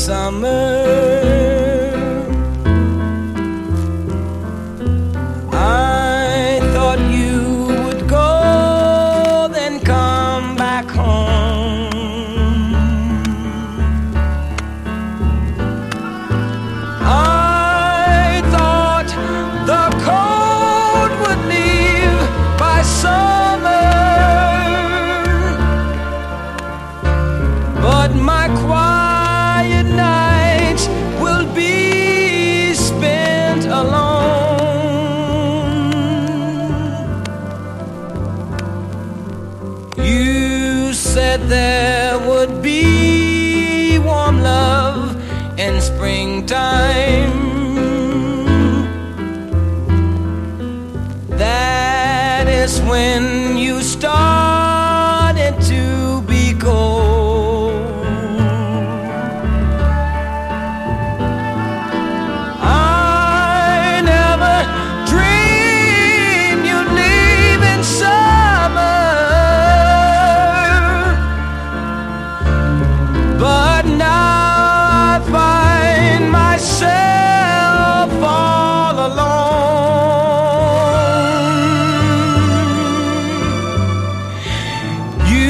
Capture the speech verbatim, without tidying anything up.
summer. I thought you would go, then come back home. I thought the cold would leave by summer, but my quiet nights will be spent alone. You said there would be warm love in springtime,